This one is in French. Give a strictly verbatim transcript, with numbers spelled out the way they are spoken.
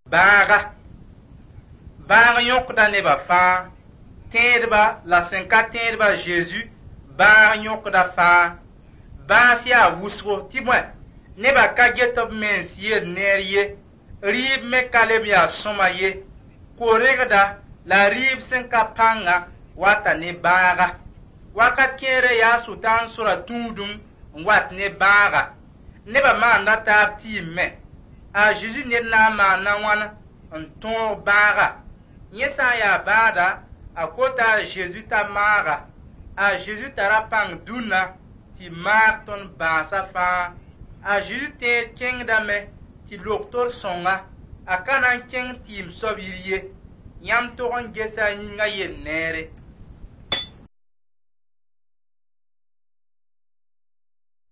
baaga baaga yõkda nebã fãa tẽedba la sẽn ka tẽedba Zeezi baag yõkda fãa baas yaa wʋsgo tɩ bõe nebã ka get b mens yel neer ye rɩɩb me ka leb yaa sõma ye ko-rẽgda la rɩɩb sẽn ka pãnga wata ne baaga wakat kẽere yaa sʋtãan sora tũudum n wat ne baaga nebã maanda taab tɩɩm me a Zeezi ned na n maanda wãn n tõog baaga yẽ sã n yaa baada a kota a Zeezi t'a maaga a Zeezi tara pãng dũnna tɩ maag tõnd bãasa fãa a Zeezi tẽed kẽngdame tɩ loktor sõnga a ka na n kẽng tɩɩm soab yir ye yãmb tog n gesa a yĩngã yel neere